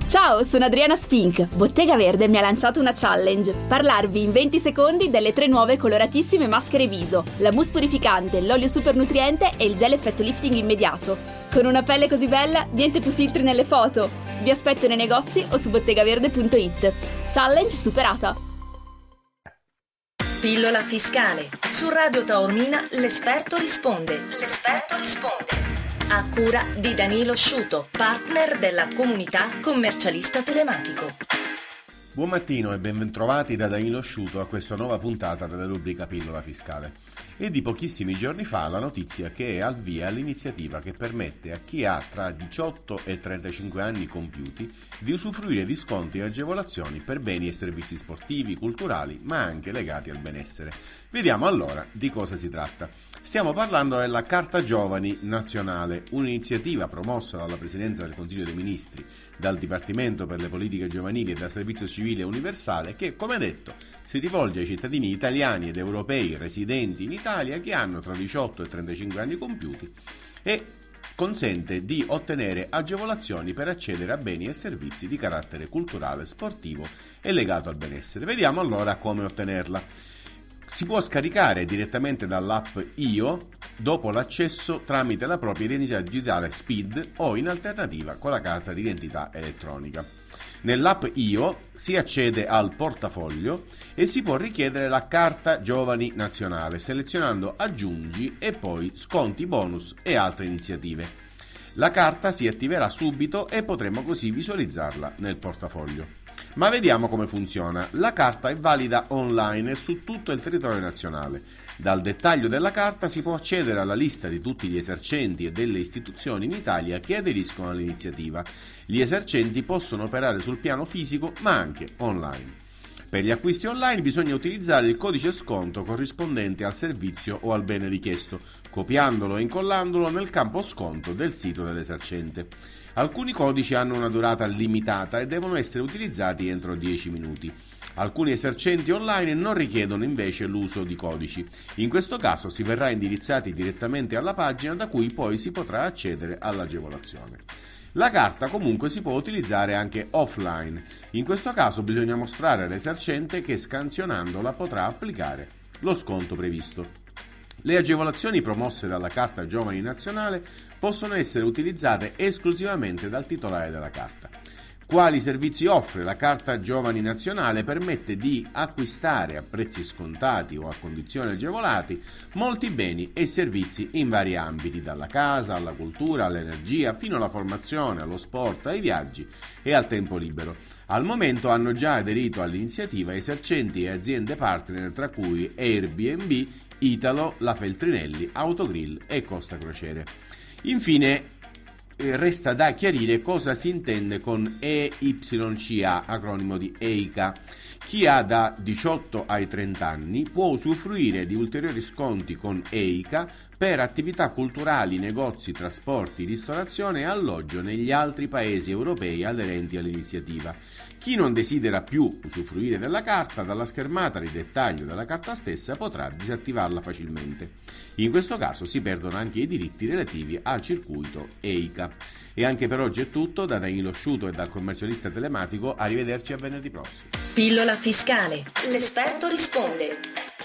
Ciao, sono Adriana Spink. Bottega Verde mi ha lanciato una challenge: parlarvi in 20 secondi delle 3 nuove coloratissime maschere viso, la mousse purificante, l'olio super nutriente e il gel effetto lifting immediato. Con una pelle così bella, niente più filtri nelle foto. Vi aspetto nei negozi o su bottegaverde.it. Challenge superata. Pillola fiscale. Su Radio Taormina l'esperto risponde. A cura di Danilo Sciuto, partner della comunità commercialista telematico. Buon mattino e ben trovati da Danilo Sciuto a questa nuova puntata della rubrica Pillola fiscale. È di pochissimi giorni fa la notizia che è al via l'iniziativa che permette a chi ha tra 18 e 35 anni compiuti di usufruire di sconti e agevolazioni per beni e servizi sportivi, culturali, ma anche legati al benessere. Vediamo allora di cosa si tratta. Stiamo parlando della Carta Giovani Nazionale, un'iniziativa promossa dalla Presidenza del Consiglio dei Ministri, dal Dipartimento per le Politiche Giovanili e dal Servizio Civile Universale che, come detto, si rivolge ai cittadini italiani ed europei residenti in Italia che hanno tra 18 e 35 anni compiuti e consente di ottenere agevolazioni per accedere a beni e servizi di carattere culturale, sportivo e legato al benessere. Vediamo allora come ottenerla. Si può scaricare direttamente dall'app IO dopo l'accesso tramite la propria identità digitale SPID o in alternativa con la carta d'identità elettronica. Nell'app IO si accede al portafoglio e si può richiedere la Carta Giovani Nazionale selezionando Aggiungi e poi Sconti Bonus e altre iniziative. La carta si attiverà subito e potremo così visualizzarla nel portafoglio. Ma vediamo come funziona. La carta è valida online su tutto il territorio nazionale. Dal dettaglio della carta si può accedere alla lista di tutti gli esercenti e delle istituzioni in Italia che aderiscono all'iniziativa. Gli esercenti possono operare sul piano fisico ma anche online. Per gli acquisti online bisogna utilizzare il codice sconto corrispondente al servizio o al bene richiesto, copiandolo e incollandolo nel campo sconto del sito dell'esercente. Alcuni codici hanno una durata limitata e devono essere utilizzati entro 10 minuti. Alcuni esercenti online non richiedono invece l'uso di codici. In questo caso si verrà indirizzati direttamente alla pagina da cui poi si potrà accedere all'agevolazione. La carta comunque si può utilizzare anche offline. In questo caso bisogna mostrare all'esercente che scansionandola potrà applicare lo sconto previsto. Le agevolazioni promosse dalla Carta Giovani Nazionale possono essere utilizzate esclusivamente dal titolare della carta. Quali servizi offre la Carta Giovani Nazionale? Permette di acquistare a prezzi scontati o a condizioni agevolati molti beni e servizi in vari ambiti, dalla casa alla cultura, all'energia, fino alla formazione, allo sport, ai viaggi e al tempo libero. Al momento hanno già aderito all'iniziativa esercenti e aziende partner tra cui Airbnb, Italo, La Feltrinelli, Autogrill e Costa Crociere. Infine resta da chiarire cosa si intende con EYCA, acronimo di EICA. Chi ha da 18 ai 30 anni può usufruire di ulteriori sconti con EICA per attività culturali, negozi, trasporti, ristorazione e alloggio negli altri paesi europei aderenti all'iniziativa. Chi non desidera più usufruire della carta, dalla schermata di dettaglio della carta stessa potrà disattivarla facilmente. In questo caso si perdono anche i diritti relativi al circuito EICA. E anche per oggi è tutto, da Danilo Sciuto e dal commercialista telematico, arrivederci a venerdì prossimo. Pillola fiscale, l'esperto risponde.